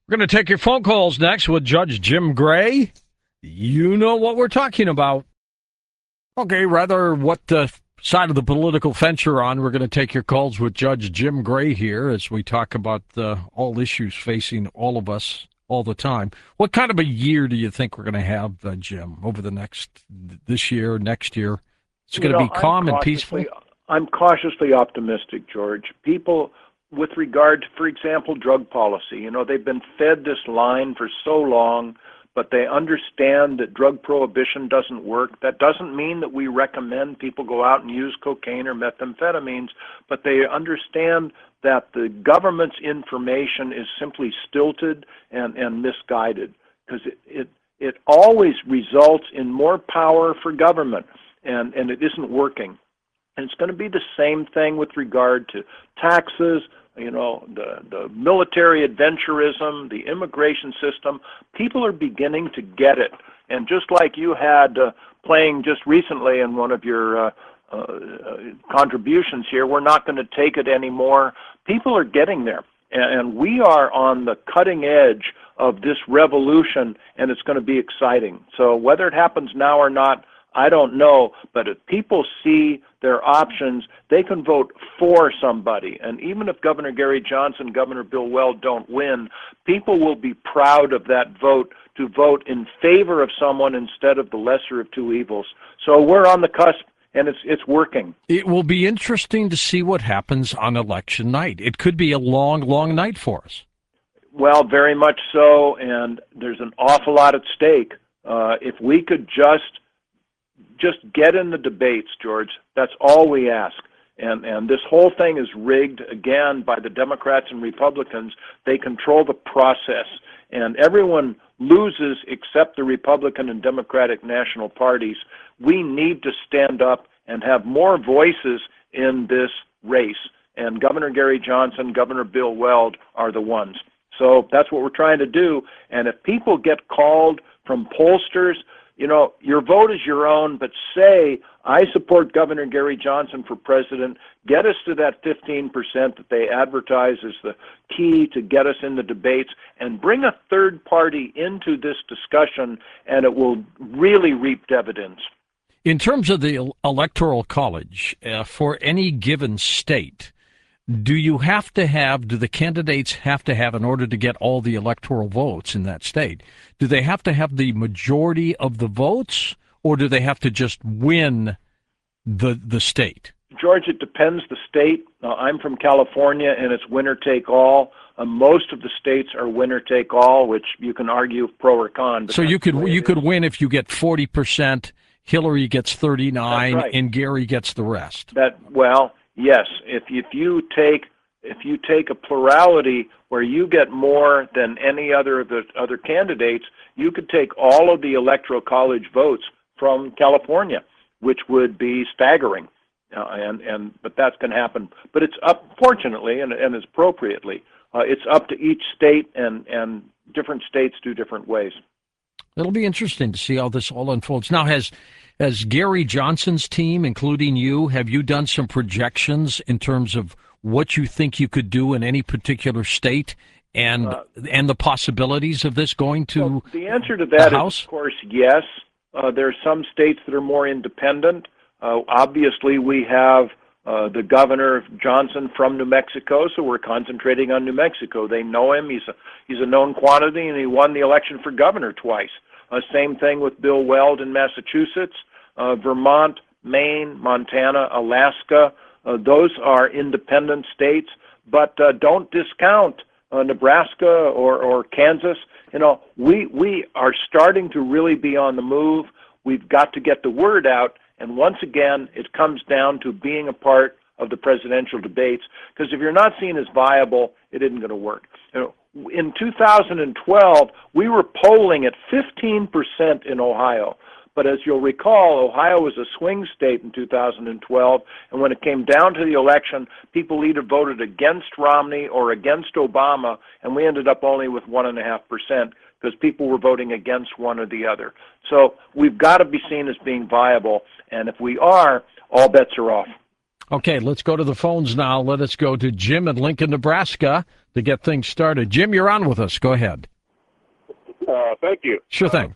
We're going to take your phone calls next with Judge Jim Gray. You know what we're talking about. Okay, rather what side of the political fence you're on, we're going to take your calls with Judge Jim Gray here as we talk about all issues facing all of us all the time. What kind of a year do you think we're going to have, Jim, over this year, next year? It's going to be calm and peaceful? I'm cautiously optimistic, George. People, with regard to, for example, drug policy, they've been fed this line for so long, but they understand that drug prohibition doesn't work. That doesn't mean that we recommend people go out and use cocaine or methamphetamines, but they understand that the government's information is simply stilted and misguided, because it always results in more power for government, and it isn't working. And it's going to be the same thing with regard to taxes, the military adventurism, the immigration system. People are beginning to get it. And just like you had playing just recently in one of your contributions here, we're not going to take it anymore. People are getting there. And we are on the cutting edge of this revolution, and it's going to be exciting. So whether it happens now or not, I don't know, but if people see their options, they can vote for somebody. And even if Governor Gary Johnson, Governor Bill Weld don't win, people will be proud of that vote to vote in favor of someone instead of the lesser of two evils. So we're on the cusp, and it's working. It will be interesting to see what happens on election night. It could be a long, long night for us. Well, very much so, and there's an awful lot at stake. If we could just get in the debates, George. That's all we ask. And this whole thing is rigged, again, by the Democrats and Republicans. They control the process, and everyone loses except the Republican and Democratic national parties. We need to stand up and have more voices in this race, and Governor Gary Johnson, Governor Bill Weld are the ones. So that's what we're trying to do, and if people get called from pollsters, your vote is your own, but say, I support Governor Gary Johnson for president. Get us to that 15% that they advertise as the key to get us in the debates, and bring a third party into this discussion, and it will really reap dividends. In terms of the Electoral College, for any given state, do the candidates have to have, in order to get all the electoral votes in that state, do they have to have the majority of the votes, or do they have to just win the state? George, it depends the state. I'm from California, and it's winner take all. Most of the states are winner take all, which you can argue pro or con. So you could win if you get 40%, Hillary gets 39, right, and Gary gets the rest. Yes, if you take a plurality where you get more than any other of the other candidates, you could take all of the Electoral College votes from California, which would be staggering. But that's going to happen. But it's up, fortunately, and it's appropriately, it's up to each state, and different states do different ways. It'll be interesting to see how this all unfolds. Now, has Gary Johnson's team, including you, have you done some projections in terms of what you think you could do in any particular state, and the possibilities of this going to the answer to that House? Is, of course, yes. There are some states that are more independent. Obviously, we have the governor Johnson from New Mexico, so we're concentrating on New Mexico. They know him; he's a known quantity, and he won the election for governor twice. Same thing with Bill Weld in Massachusetts, Vermont, Maine, Montana, Alaska. Those are independent states, but don't discount Nebraska or Kansas. We are starting to really be on the move. We've got to get the word out, and once again, it comes down to being a part of the presidential debates, because if you're not seen as viable, it isn't going to work. In 2012, we were polling at 15% in Ohio. But as you'll recall, Ohio was a swing state in 2012, and when it came down to the election, people either voted against Romney or against Obama, and we ended up only with 1.5% because people were voting against one or the other. So we've got to be seen as being viable, and if we are, all bets are off. Okay, let's go to the phones now. Let us go to Jim in Lincoln, Nebraska. to get things started. Jim, you're on with us. Go ahead. Thank you. Sure thing.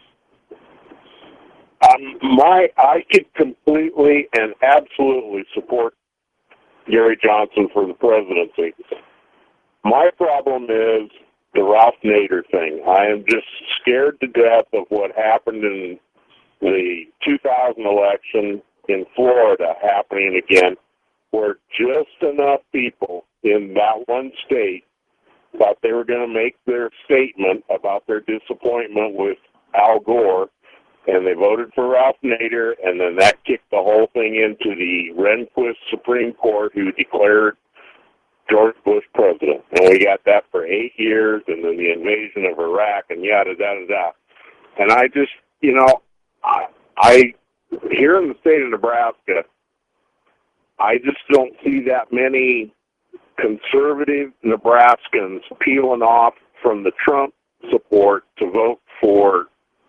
I could completely and absolutely support Gary Johnson for the presidency. My problem is the Ralph Nader thing. I am just scared to death of what happened in the 2000 election in Florida happening again, where just enough people in that one state thought they were going to make their statement about their disappointment with Al Gore, and they voted for Ralph Nader, and then that kicked the whole thing into the Rehnquist Supreme Court, who declared George Bush president. And we got that for 8 years, and then the invasion of Iraq, and yada, yada, yada. And I just, I here in the state of Nebraska, I just don't see that many conservative Nebraskans peeling off from the Trump support to vote for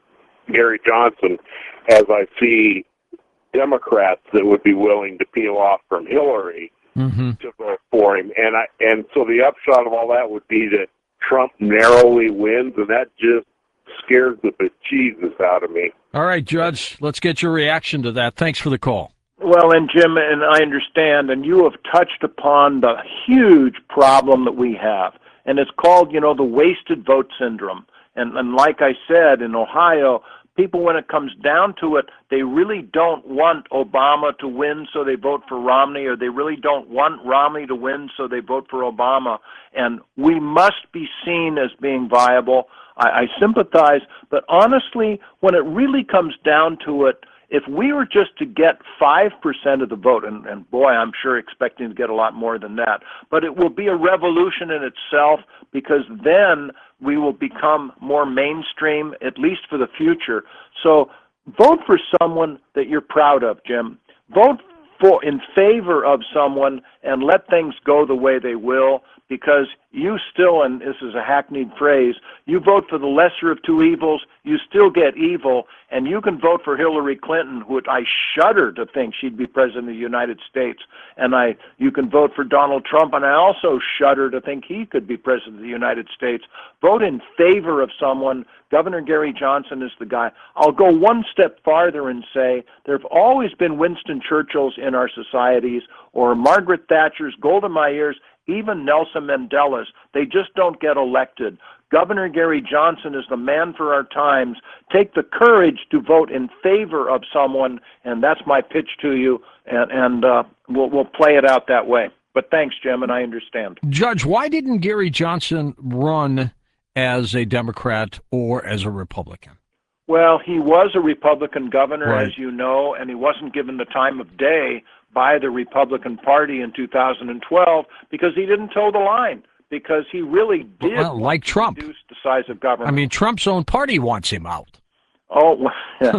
Gary Johnson as I see Democrats that would be willing to peel off from Hillary to vote for him. And so the upshot of all that would be that Trump narrowly wins, and that just scares the bejesus out of me. All right, Judge, let's get your reaction to that. Thanks for the call. Well, and Jim, and I understand, and you have touched upon the huge problem that we have, and it's called, the wasted vote syndrome. And like I said, in Ohio, people, when it comes down to it, they really don't want Obama to win, so they vote for Romney, or they really don't want Romney to win, so they vote for Obama. And we must be seen as being viable. I sympathize, but honestly, when it really comes down to it, if we were just to get 5% of the vote, and boy, I'm sure expecting to get a lot more than that, but it will be a revolution in itself, because then we will become more mainstream, at least for the future. So vote for someone that you're proud of, Jim. Vote in favor of someone and let things go the way they will, because you still, and this is a hackneyed phrase, you vote for the lesser of two evils, you still get evil, and you can vote for Hillary Clinton, who I shudder to think she'd be president of the United States, and you can vote for Donald Trump, and I also shudder to think he could be president of the United States. Vote in favor of someone. Governor Gary Johnson is the guy. I'll go one step farther and say there have always been Winston Churchills in our societies, or Margaret Thatcher's, Golda Meir's, even Nelson Mandela's. They just don't get elected. Governor Gary Johnson is the man for our times. Take the courage to vote in favor of someone, and that's my pitch to you, and we'll play it out that way. But thanks, Jim, and I understand. Judge, why didn't Gary Johnson run as a Democrat or as a Republican? Well, he was a Republican governor, right, as you know, and he wasn't given the time of day by the Republican Party in 2012 because he didn't toe the line, because he really did like Trump, reduce the size of government. I mean, Trump's own party wants him out. Oh,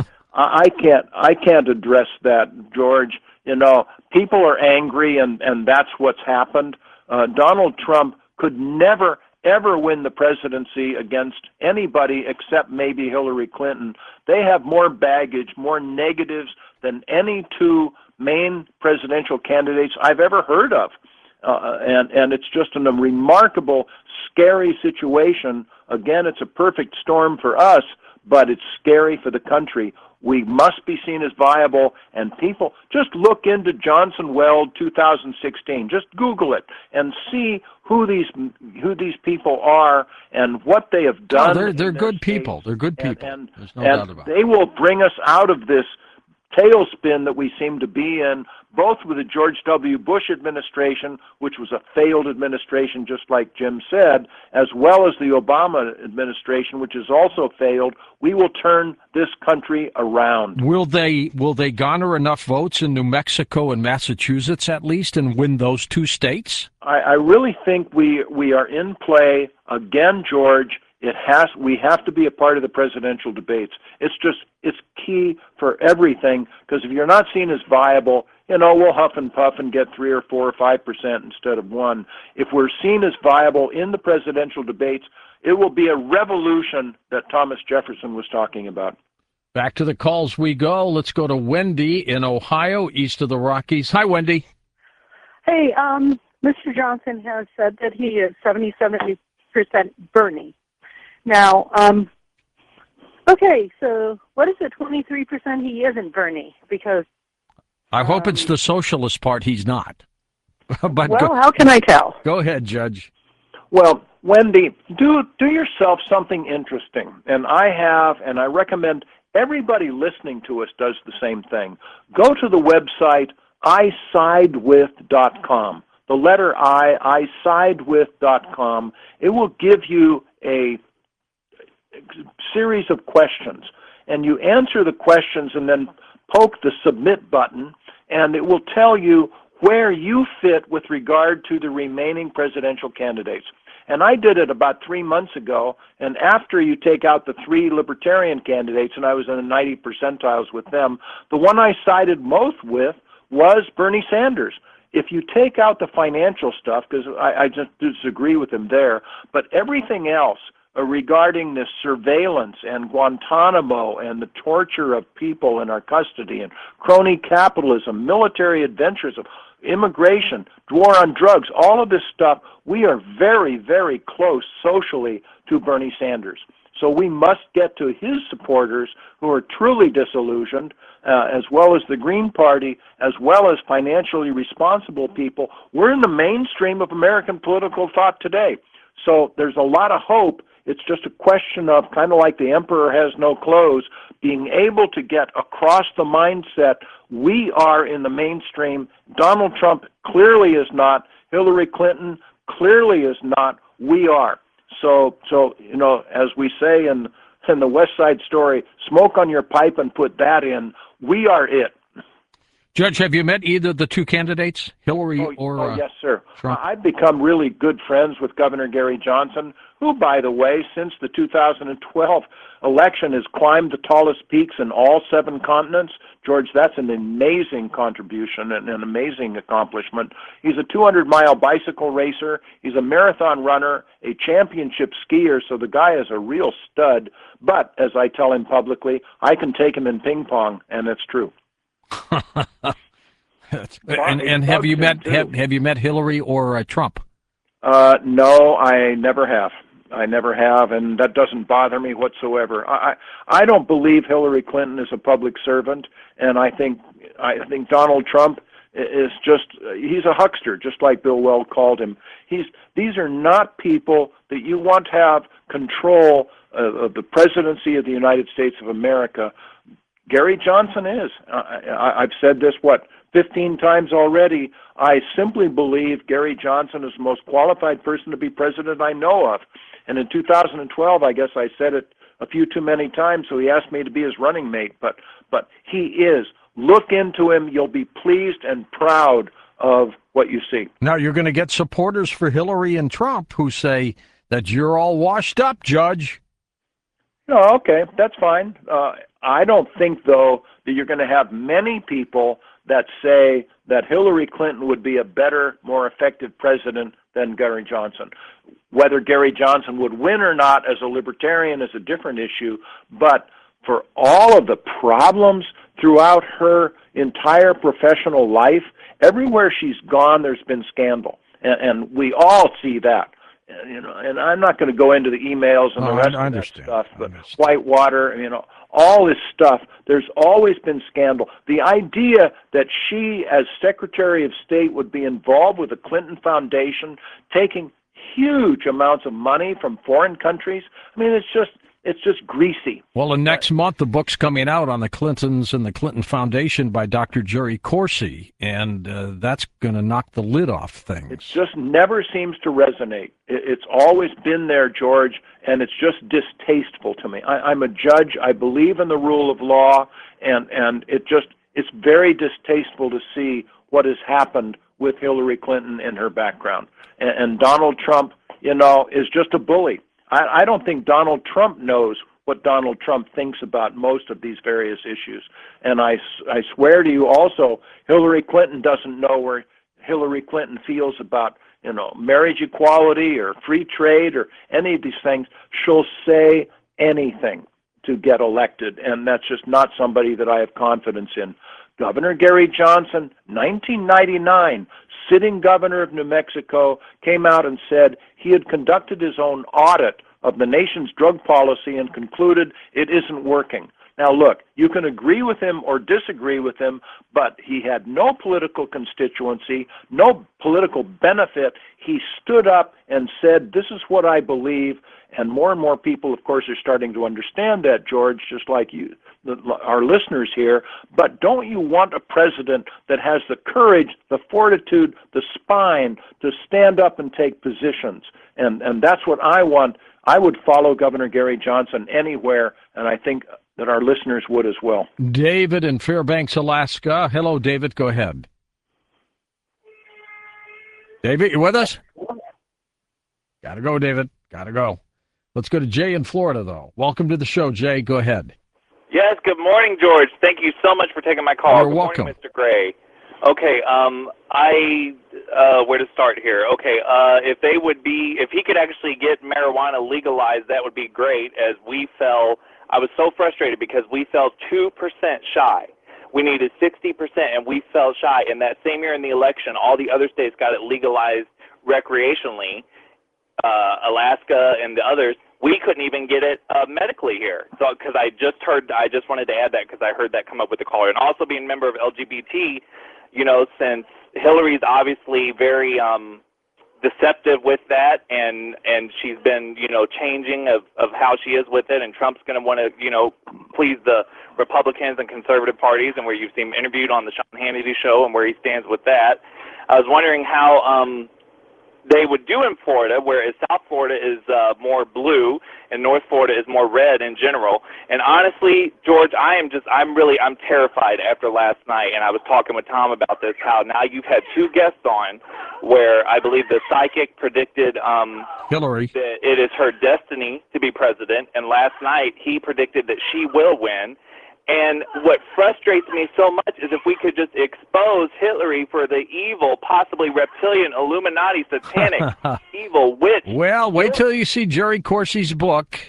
I can't address that, George. People are angry, and that's what's happened. Donald Trump could never, ever win the presidency against anybody except maybe Hillary Clinton. They have more baggage, more negatives than any two main presidential candidates I've ever heard of. And it's just a remarkable, scary situation. Again, it's a perfect storm for us, but it's scary for the country. We must be seen as viable, and people, just look into Johnson Weld 2016. Just Google it and see who these people are and what they have done. Oh, they're good people. They're good people. And there's no doubt about it. They will bring us out of this tailspin that we seem to be in, both with the George W. Bush administration, which was a failed administration, just like Jim said, as well as the Obama administration, which has also failed. We will turn this country around. Will they garner enough votes in New Mexico and Massachusetts, at least, and win those two states? I really think we are in play again, George. We have to be a part of the presidential debates. It's key for everything, because if you're not seen as viable, we'll huff and puff and get 3 or 4 or 5% instead of 1. If we're seen as viable in the presidential debates, it will be a revolution that Thomas Jefferson was talking about. Back to the calls we go. Let's go to Wendy in Ohio, east of the Rockies. Hi, Wendy. Hey, Mr. Johnson has said that he is 70% Bernie. Now, okay, so what is the 23% he isn't Bernie? Because I hope it's the socialist part he's not. But well, how can I tell? Go ahead, Judge. Well, Wendy, do yourself something interesting. And I recommend everybody listening to us does the same thing. Go to the website isidewith.com. The letter isidewith.com. It will give you a series of questions. And you answer the questions and then poke the submit button, and it will tell you where you fit with regard to the remaining presidential candidates. And I did it about 3 months ago, and after you take out the 3 libertarian candidates, and I was in the 90 percentiles with them, the one I sided most with was Bernie Sanders. If you take out the financial stuff, because I just disagree with him there, but everything else regarding the surveillance and Guantanamo and the torture of people in our custody and crony capitalism, military adventurism, immigration, war on drugs, all of this stuff, we are very, very close socially to Bernie Sanders. So we must get to his supporters who are truly disillusioned, as well as the Green Party, as well as financially responsible people. We're in the mainstream of American political thought today. So there's a lot of hope. It's just a question of, kind of like the emperor has no clothes, being able to get across the mindset, we are in the mainstream. Donald Trump clearly is not. Hillary Clinton clearly is not. We are. So you know, as we say in the West Side Story, smoke on your pipe and put that in. We are it. Judge, have you met either of the 2 candidates, Hillary or yes, sir. Trump? I've become really good friends with Governor Gary Johnson, who, by the way, since the 2012 election has climbed the tallest peaks in all 7 continents. George, that's an amazing contribution and an amazing accomplishment. He's a 200-mile bicycle racer. He's a marathon runner, a championship skier, so the guy is a real stud. But, as I tell him publicly, I can take him in ping pong, and it's true. and have you met Hillary or Trump? No, I never have. And that doesn't bother me whatsoever. I don't believe Hillary Clinton is a public servant, and I think Donald Trump is he's a huckster, just like Bill Weld called him. These are not people that you want to have control of the presidency of the United States of America. Gary Johnson is. I've said this, 15 times already. I simply believe Gary Johnson is the most qualified person to be president I know of. And in 2012, I guess I said it a few too many times, so he asked me to be his running mate. But he is. Look into him. You'll be pleased and proud of what you see. Now, you're going to get supporters for Hillary and Trump who say that you're all washed up, Judge. No, okay, that's fine. I don't think, though, that you're going to have many people that say that Hillary Clinton would be a better, more effective president than Gary Johnson. Whether Gary Johnson would win or not as a libertarian is a different issue, but for all of the problems throughout her entire professional life, everywhere she's gone, there's been scandal, and we all see that. You know, and I'm not going to go into the emails and the rest of that stuff, but Whitewater, all this stuff, there's always been scandal. The idea that she, as Secretary of State, would be involved with the Clinton Foundation, taking huge amounts of money from foreign countries, I mean, it's just greasy. Well, and next month, the book's coming out on the Clintons and the Clinton Foundation by Dr. Jerry Corsi, and that's going to knock the lid off things. It just never seems to resonate. It's always been there, George, and it's just distasteful to me. I'm a judge. I believe in the rule of law, and it's very distasteful to see what has happened with Hillary Clinton and her background. And Donald Trump, is just a bully. I don't think Donald Trump knows what Donald Trump thinks about most of these various issues. And I swear to you also, Hillary Clinton doesn't know where Hillary Clinton feels about, marriage equality or free trade or any of these things. She'll say anything to get elected, and that's just not somebody that I have confidence in. Governor Gary Johnson, 1999, sitting governor of New Mexico, came out and said he had conducted his own audit of the nation's drug policy and concluded it isn't working. Now look, you can agree with him or disagree with him, but he had no political constituency, no political benefit. He stood up and said, this is what I believe, and more people, of course, are starting to understand that, George, just like you, our listeners here. But don't you want a president that has the courage, the fortitude, the spine to stand up and take positions? And that's what I want. I would follow Governor Gary Johnson anywhere, and I think that our listeners would as well. David in Fairbanks, Alaska. Hello, David. Go ahead. David, you with us? Gotta go, David. Gotta go. Let's go to Jay in Florida, though. Welcome to the show, Jay. Go ahead. Yes, good morning, George. Thank you so much for taking my call. You're good welcome. Morning, Mr. Gray. Okay, where to start here? Okay, if he could actually get marijuana legalized, that would be great, as I was so frustrated because we fell 2% shy. We needed 60%, and we fell shy. And that same year in the election, all the other states got it legalized recreationally, Alaska and the others. We couldn't even get it medically here. So, because I just wanted to add that because I heard that come up with the caller. And also being a member of LGBT, since Hillary's obviously very deceptive with that, and she's been, changing of how she is with it, and Trump's going to want to, please the Republicans and conservative parties, and where you've seen him interviewed on the Sean Hannity show and where he stands with that. I was wondering how they would do in Florida, whereas South Florida is more blue and North Florida is more red in general. And honestly, George, I'm terrified after last night, and I was talking with Tom about this, how now you've had two guests on where I believe the psychic predicted Hillary that it is her destiny to be president, and last night he predicted that she will win. And what frustrates me so much is if we could just expose Hillary for the evil, possibly reptilian, Illuminati, satanic, evil witch. Well, wait till you see Jerry Corsi's book.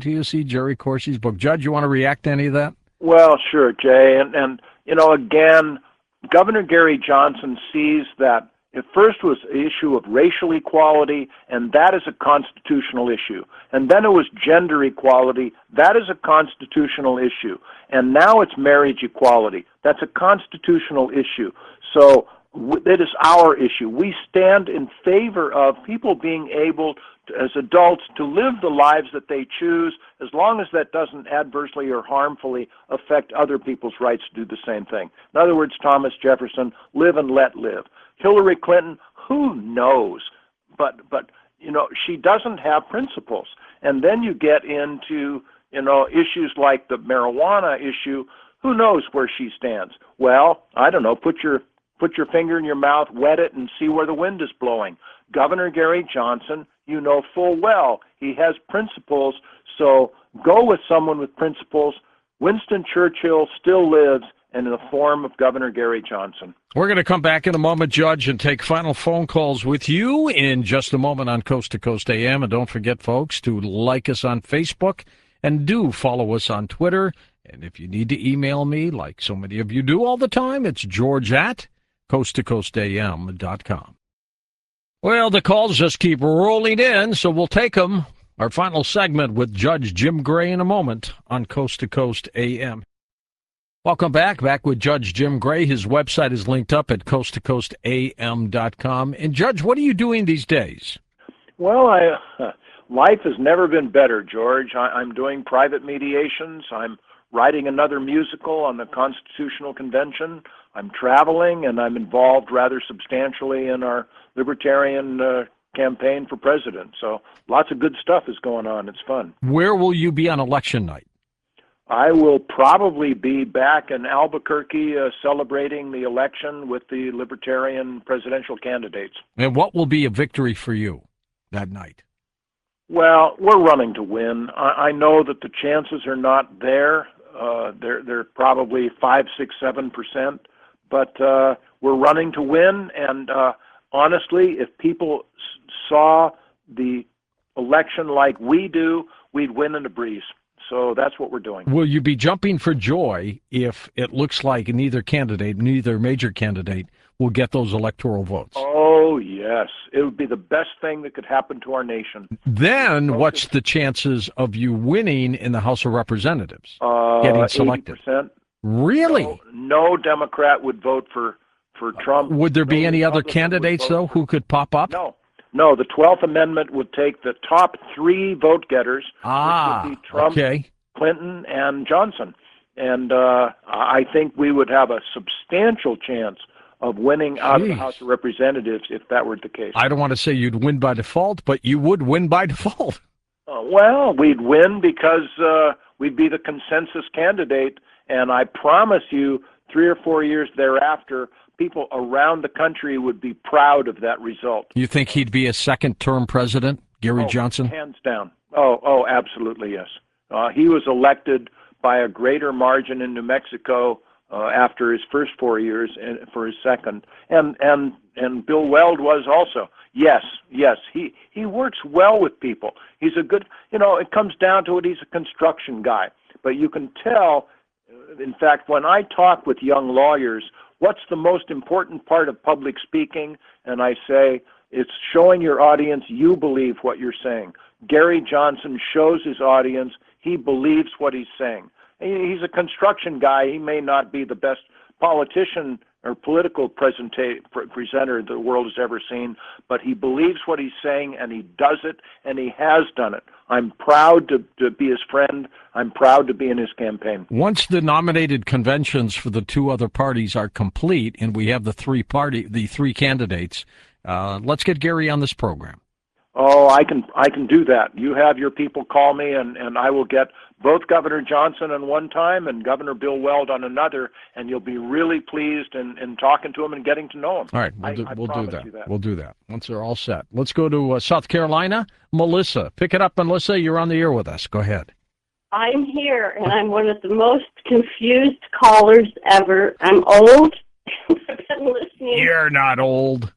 Judge, you want to react to any of that? Well, sure, Jay. And again, Governor Gary Johnson sees that it first was an issue of racial equality, and that is a constitutional issue. And then it was gender equality. That is a constitutional issue. And now it's marriage equality. That's a constitutional issue. So it is our issue. We stand in favor of people being able, as adults, to live the lives that they choose, as long as that doesn't adversely or harmfully affect other people's rights to do the same thing. In other words, Thomas Jefferson, live and let live. Hillary Clinton, who knows? But she doesn't have principles. And then you get into, issues like the marijuana issue. Who knows where she stands? Well, I don't know. Put your finger in your mouth, wet it, and see where the wind is blowing. Governor Gary Johnson, you know full well he has principles. So go with someone with principles. Winston Churchill still lives, and in the form of Governor Gary Johnson. We're going to come back in a moment, Judge, and take final phone calls with you in just a moment on Coast to Coast AM. And don't forget, folks, to like us on Facebook and do follow us on Twitter. And if you need to email me, like so many of you do all the time, it's george@coasttocoastam.com. Well, the calls just keep rolling in, so we'll take them. Our final segment with Judge Jim Gray in a moment on Coast to Coast AM. Welcome back with Judge Jim Gray. His website is linked up at coasttocoastam.com. And, Judge, what are you doing these days? Well, life has never been better, George. I'm doing private mediations. I'm writing another musical on the Constitutional Convention. I'm traveling, and I'm involved rather substantially in our libertarian campaign for president. So lots of good stuff is going on. It's fun. Where will you be on election night? I will probably be back in Albuquerque celebrating the election with the Libertarian presidential candidates. And what will be a victory for you that night? Well, we're running to win. I know that the chances are not there. They're probably 5, 6, 7%. But we're running to win. And honestly, if people saw the election like we do, we'd win in a breeze. So that's what we're doing. Will you be jumping for joy if it looks like neither major candidate, will get those electoral votes? Oh, yes. It would be the best thing that could happen to our nation. Then what's the chances of you winning in the House of Representatives? Getting selected? 80%. Really? No Democrat would vote for Trump. Would there be No any other Republican candidates, would vote though, who could pop up? No, the 12th Amendment would take the top 3 vote getters, which would be Trump, Clinton, and Johnson. And I think we would have a substantial chance of winning out of the House of Representatives if that were the case. I don't want to say you'd win by default, but you would win by default. Well, we'd win because we'd be the consensus candidate, and I promise you 3 or 4 years thereafter, people around the country would be proud of that result. You think he'd be a second-term president, Gary Johnson? Hands down. Oh, absolutely, yes. He was elected by a greater margin in New Mexico after his first 4 years and for his second. And Bill Weld was also. Yes. He works well with people. He's a good, it comes down to it, he's a construction guy. But you can tell, in fact, when I talk with young lawyers, what's the most important part of public speaking? And I say, it's showing your audience you believe what you're saying. Gary Johnson shows his audience he believes what he's saying. He's a construction guy. He may not be the best politician or political presenter the world has ever seen, but he believes what he's saying, and he does it, and he has done it. I'm proud to be his friend. I'm proud to be in his campaign. Once the nominated conventions for the 2 other parties are complete, and we have the 3 candidates, let's get Gary on this program. Oh, I can do that. You have your people call me, and I will get both Governor Johnson on one time and Governor Bill Weld on another, and you'll be really pleased in talking to him and getting to know him. All right, we'll do that. We'll do that once they're all set. Let's go to South Carolina. Melissa, pick it up, Melissa. You're on the air with us. Go ahead. I'm here, and I'm one of the most confused callers ever. I'm old. I've been listening. You're not old.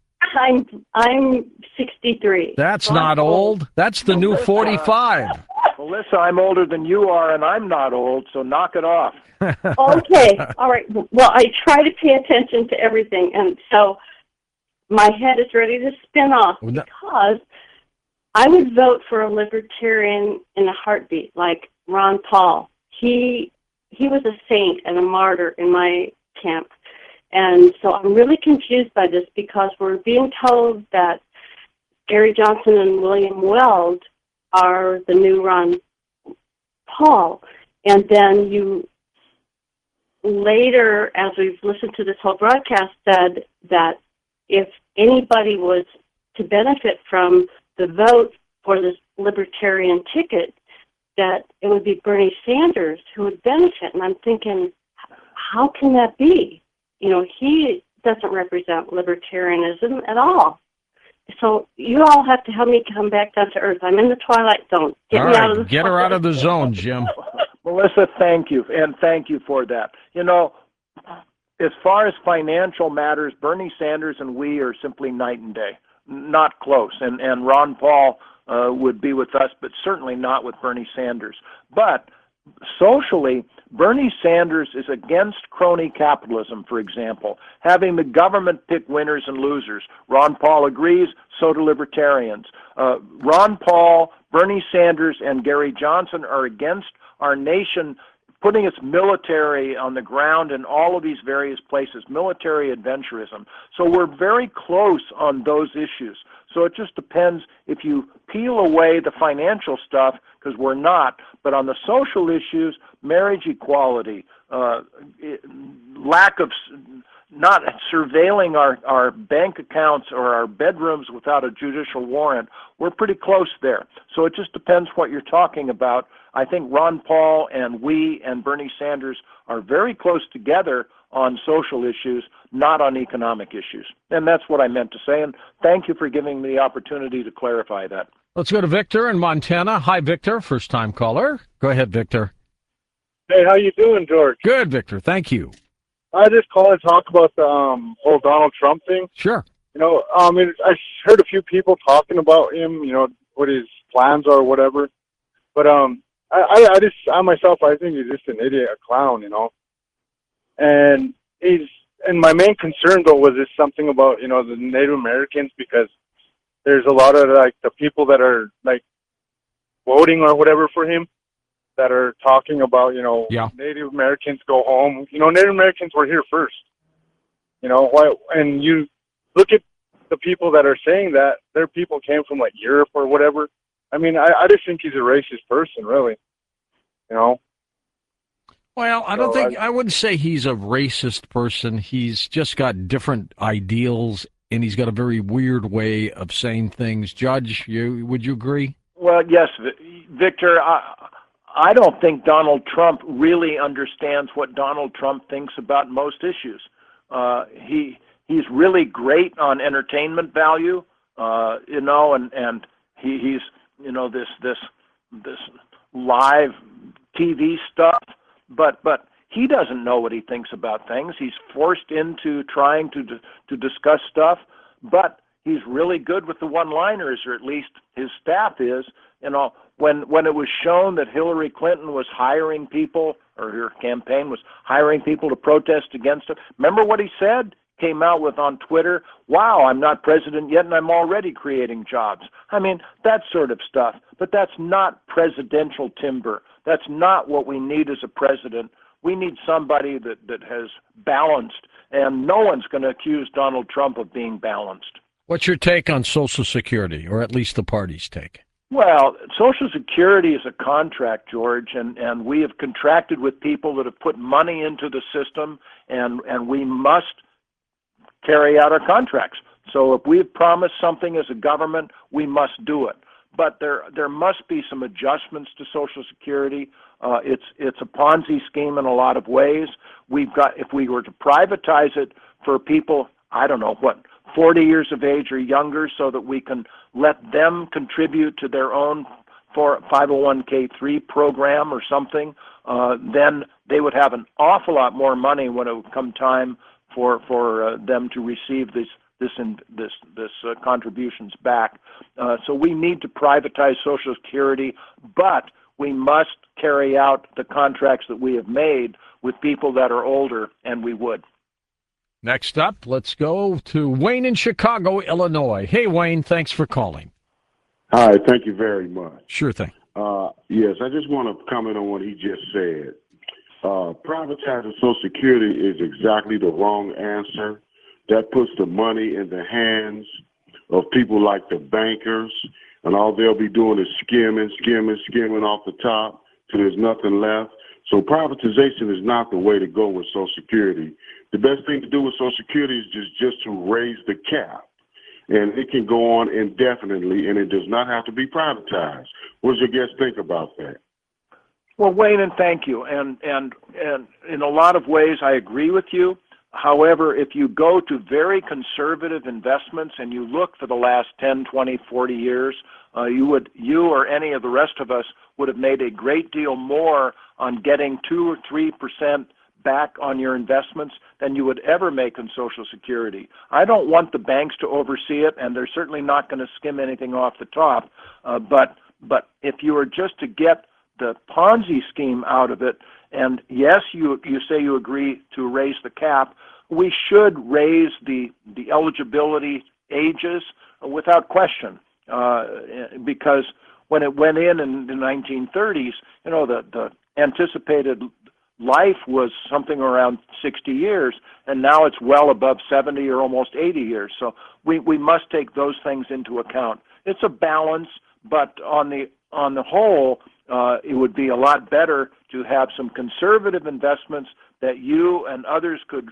I'm 63. That's not old. That's the new 45. Melissa, I'm older than you are, and I'm not old, so knock it off. Okay. All right. Well, I try to pay attention to everything, and so my head is ready to spin off because I would vote for a libertarian in a heartbeat, like Ron Paul. He was a saint and a martyr in my camp. And so I'm really confused by this because we're being told that Gary Johnson and William Weld are the new Ron Paul. And then you later, as we've listened to this whole broadcast, said that if anybody was to benefit from the vote for this libertarian ticket, that it would be Bernie Sanders who would benefit. And I'm thinking, how can that be? He doesn't represent libertarianism at all. So you all have to help me come back down to earth. I'm in the twilight zone. Get her out of the zone, Jim. Melissa, thank you, and thank you for that. As far as financial matters, Bernie Sanders and we are simply night and day, not close. And Ron Paul would be with us, but certainly not with Bernie Sanders. But socially, Bernie Sanders is against crony capitalism, for example, having the government pick winners and losers. Ron Paul agrees, so do libertarians. Ron Paul, Bernie Sanders, and Gary Johnson are against our nation putting its military on the ground in all of these various places, military adventurism. So we're very close on those issues. So it just depends if you peel away the financial stuff, because we're not, but on the social issues, marriage equality, lack of not surveilling our bank accounts or our bedrooms without a judicial warrant, we're pretty close there. So it just depends what you're talking about. I think Ron Paul and we and Bernie Sanders are very close together on social issues, not on economic issues. And that's what I meant to say, and thank you for giving me the opportunity to clarify that. Let's go to Victor in Montana. Hi, Victor, first-time caller. Go ahead, Victor. Hey, how you doing, George? Good, Victor. Thank you. I just called and talk about the whole Donald Trump thing. Sure. I heard a few people talking about him, what his plans are or whatever. But I myself, I think he's just an idiot, a clown, you know. And my main concern though was just something about, you know, the Native Americans, because there's a lot of like the people that are like voting or whatever for him that are talking about, you know, Yeah. Native Americans go home. You know, Native Americans were here first. You know, why? And you look at the people that are saying that, their people came from like Europe or whatever. I mean, I just think he's a racist person, really. You know. Well, I wouldn't say he's a racist person. He's just got different ideals, and he's got a very weird way of saying things. Judge, would you agree? Well, yes, Victor. I don't think Donald Trump really understands what Donald Trump thinks about most issues. He's really great on entertainment value, you know, and he's, you know, this live TV stuff, but he doesn't know what he thinks about things. He's forced into trying to discuss stuff, but he's really good with the one-liners, or at least his staff is. You know, when it was shown that Hillary Clinton was hiring people, or her campaign was hiring people to protest against it, remember what he said? Came out with on Twitter, "Wow, I'm not president yet and I'm already creating jobs." I mean, that sort of stuff. But that's not presidential timber. That's not what we need as a president. We need somebody that has balanced, and no one's going to accuse Donald Trump of being balanced. What's your take on Social Security, or at least the party's take? Well, Social Security is a contract, George, and we have contracted with people that have put money into the system, and we must carry out our contracts. So if we've promised something as a government, we must do it. But there must be some adjustments to Social Security. It's a Ponzi scheme in a lot of ways. If we were to privatize it for people, I don't know what, 40 years of age or younger, so that we can let them contribute to their own 501k3 program or something, then they would have an awful lot more money when it would come time for them to receive this contributions back. So we need to privatize Social Security, but we must carry out the contracts that we have made with people that are older, and we would. Next up, let's go to Wayne in Chicago, Illinois. Hey, Wayne, thanks for calling. Hi, thank you very much. Sure thing. Yes, I just want to comment on what he just said. Privatizing Social Security is exactly the wrong answer. That puts the money in the hands of people like the bankers, and all they'll be doing is skimming off the top till there's nothing left. So privatization is not the way to go with Social Security. The best thing to do with Social Security is just to raise the cap, and it can go on indefinitely, and it does not have to be privatized. What does your guest think about that? Well, Wayne, and thank you. And in a lot of ways, I agree with you. However, if you go to very conservative investments and you look for the last 10, 20, 40 years, you or any of the rest of us would have made a great deal more on getting 2 or 3% back on your investments than you would ever make in Social Security. I don't want the banks to oversee it, and they're certainly not going to skim anything off the top. But if you were just to get the Ponzi scheme out of it, and yes, you say you agree to raise the cap, we should raise the eligibility ages without question, because when it went in the 1930s, you know, the anticipated life was something around 60 years, and now it's well above 70 or almost 80 years. So we must take those things into account. It's a balance, but on the whole, it would be a lot better to have some conservative investments that you and others could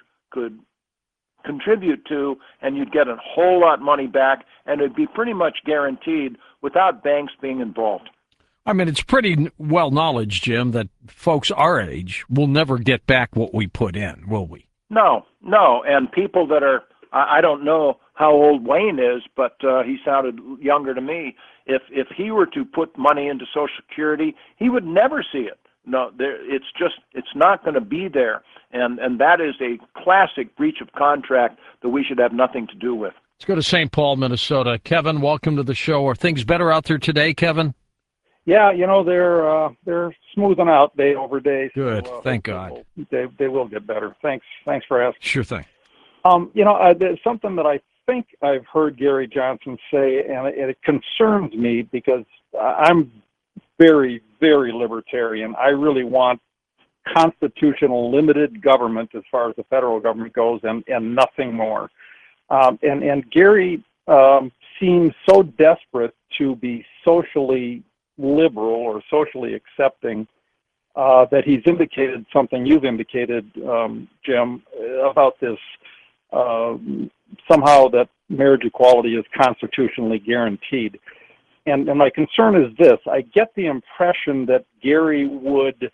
contribute to, and you'd get a whole lot of money back, and it'd be pretty much guaranteed without banks being involved. I mean, it's pretty well knowledge, Jim, that folks our age will never get back what we put in, will we? No. And people that are, I don't know how old Wayne is, but he sounded younger to me. If he were to put money into Social Security, he would never see it. No, it's not going to be there. And that is a classic breach of contract that we should have nothing to do with. Let's go to St. Paul, Minnesota. Kevin, welcome to the show. Are things better out there today, Kevin? Yeah, they're smoothing out day over day. Good, So, thank God. They will get better. Thanks for asking. Sure thing. There's something that I think I've heard Gary Johnson say, and it concerns me because I'm very, very libertarian. I really want constitutional limited government as far as the federal government goes, and nothing more. And Gary seems so desperate to be socially liberal or socially accepting that he's indicated something you've indicated, Jim, about this somehow that marriage equality is constitutionally guaranteed. And my concern is this. I get the impression that Gary would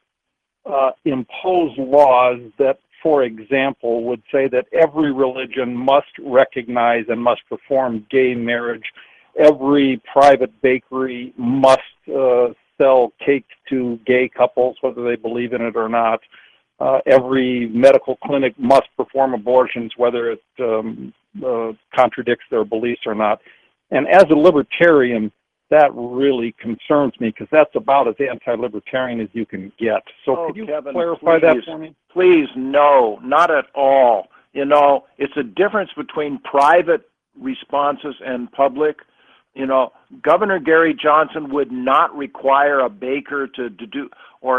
impose laws that, for example, would say that every religion must recognize and must perform gay marriage. Every private bakery must sell cake to gay couples, whether they believe in it or not. Every medical clinic must perform abortions, whether it contradicts their beliefs or not. And as a libertarian, that really concerns me because that's about as anti-libertarian as you can get. So could you Kevin, clarify that for me? Please, no, not at all. It's a difference between private responses and public. Governor Gary Johnson would not require a baker to do,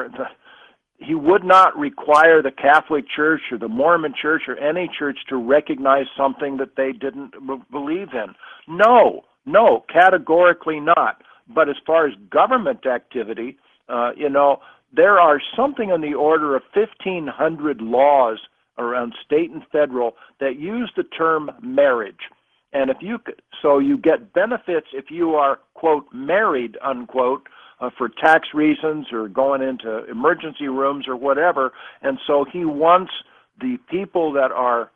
he would not require the Catholic Church or the Mormon Church or any church to recognize something that they didn't believe in. No, categorically not. But as far as government activity, there are something in the order of 1,500 laws around state and federal that use the term marriage. And so you get benefits if you are, quote, married, unquote, for tax reasons or going into emergency rooms or whatever. And so he wants the people that are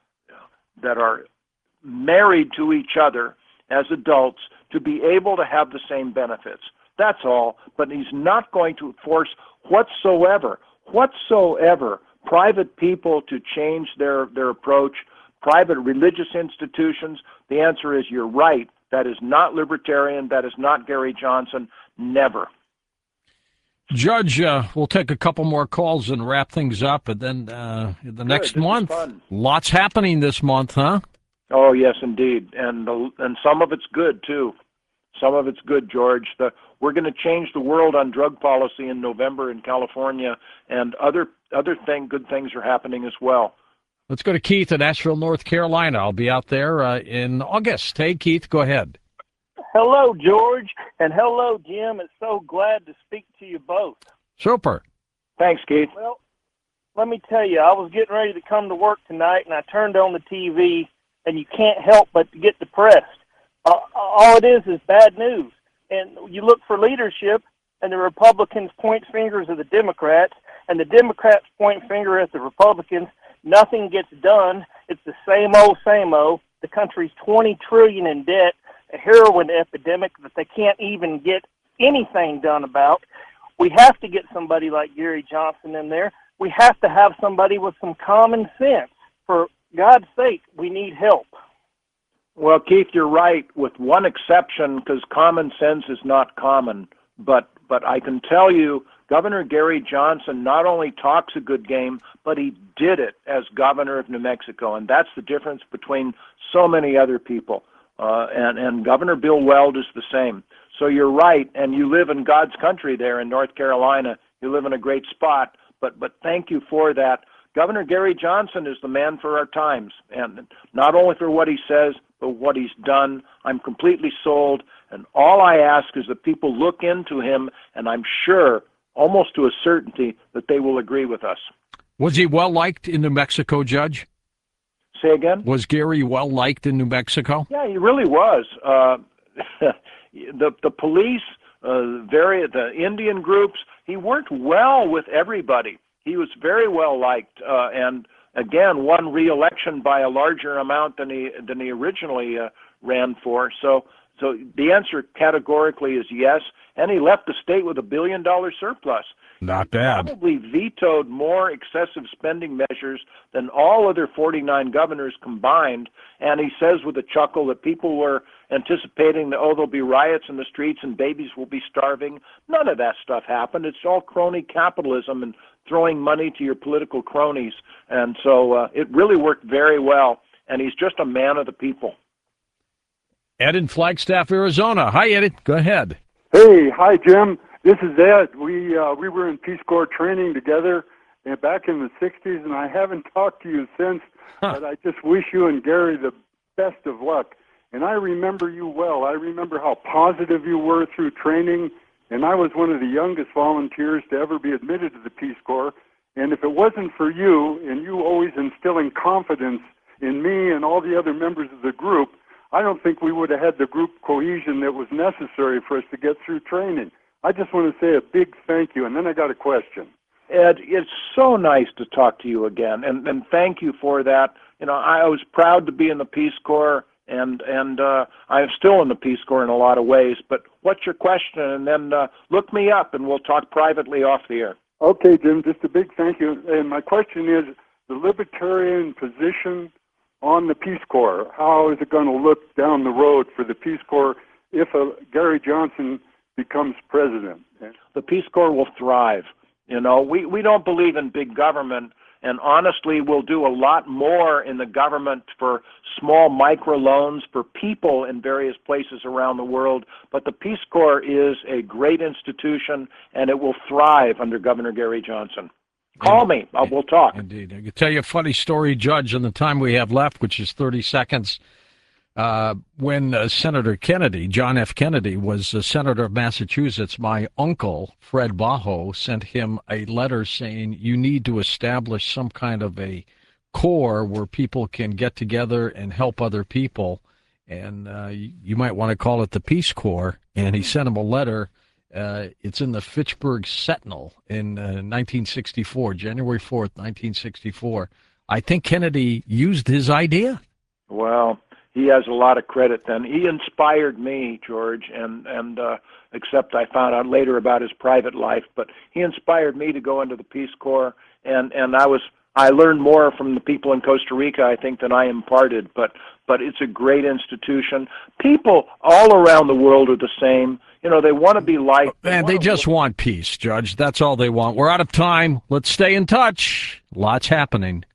married to each other as adults to be able to have the same benefits. That's all. But he's not going to force whatsoever private people to change their approach, private religious institutions. The answer is you're right. That is not libertarian. That is not Gary Johnson. Never. Judge, we'll take a couple more calls and wrap things up. And then the next month, lots happening this month, huh? Oh, yes, indeed. And some of it's good, too. Some of it's good, George. We're going to change the world on drug policy in November in California, and other good things are happening as well. Let's go to Keith in Asheville, North Carolina. I'll be out there in August. Hey, Keith, go ahead. Hello, George, and hello, Jim. It's so glad to speak to you both. Super. Thanks, Keith. Well, let me tell you, I was getting ready to come to work tonight, and I turned on the TV, and you can't help but to get depressed. All it is bad news. And you look for leadership, and the Republicans point fingers at the Democrats, and the Democrats point finger at the Republicans. Nothing gets done. It's the same old, same old. The country's $20 trillion in debt, a heroin epidemic that they can't even get anything done about. We have to get somebody like Gary Johnson in there. We have to have somebody with some common sense. For God's sake, we need help. Well, Keith, you're right, with one exception, because common sense is not common. But I can tell you, Governor Gary Johnson not only talks a good game, but he did it as governor of New Mexico, and that's the difference between so many other people. And Governor Bill Weld is the same. So you're right, and you live in God's country there in North Carolina. You live in a great spot, but thank you for that. Governor Gary Johnson is the man for our times, and not only for what he says, but what he's done. I'm completely sold, and all I ask is that people look into him, and I'm sure, almost to a certainty, that they will agree with us. Was he well-liked in New Mexico, Judge? Say again? Was Gary well-liked in New Mexico? Yeah, he really was. The police, the Indian groups, he worked well with everybody. He was very well-liked, and again, won re-election by a larger amount than he originally ran for. So the answer categorically is yes, and he left the state with $1 billion surplus. Not bad. Probably vetoed more excessive spending measures than all other 49 governors combined. And he says with a chuckle that people were anticipating that, there'll be riots in the streets and babies will be starving. None of that stuff happened. It's all crony capitalism and throwing money to your political cronies. And so it really worked very well. And he's just a man of the people. Ed in Flagstaff, Arizona. Hi, Ed. Go ahead. Hey, hi, Jim. This is Ed. We were in Peace Corps training together back in the 60s, and I haven't talked to you since, but I just wish you and Gary the best of luck. And I remember you well. I remember how positive you were through training, and I was one of the youngest volunteers to ever be admitted to the Peace Corps. And if it wasn't for you and you always instilling confidence in me and all the other members of the group, I don't think we would have had the group cohesion that was necessary for us to get through training. I just want to say a big thank you, and then I got a question. Ed, it's so nice to talk to you again, and thank you for that. You know, I was proud to be in the Peace Corps, and I'm still in the Peace Corps in a lot of ways. But what's your question? And then look me up, and we'll talk privately off the air. Okay, Jim, just a big thank you. And my question is, the libertarian position on the Peace Corps, how is it going to look down the road for the Peace Corps if Gary Johnson becomes president? The Peace Corps will thrive. You know, we don't believe in big government, and honestly, we'll do a lot more in the government for small microloans for people in various places around the world. But the Peace Corps is a great institution, and it will thrive under Governor Gary Johnson. Call me. We'll talk. Indeed. I can tell you a funny story, Judge, in the time we have left, which is 30 seconds. When Senator Kennedy, John F. Kennedy, was a senator of Massachusetts, my uncle, Fred Bajo, sent him a letter saying you need to establish some kind of a corps where people can get together and help other people. And you might want to call it the Peace Corps. And he sent him a letter. It's in the Fitchburg Sentinel in 1964, January 4th, 1964. I think Kennedy used his idea. Well, he has a lot of credit then. He inspired me, George, and except I found out later about his private life, but he inspired me to go into the Peace Corps, and I learned more from the people in Costa Rica, I think, than I imparted, but it's a great institution. People all around the world are the same. You know, they want to be liked. And they just want peace, Judge. That's all they want. We're out of time. Let's stay in touch. Lots happening.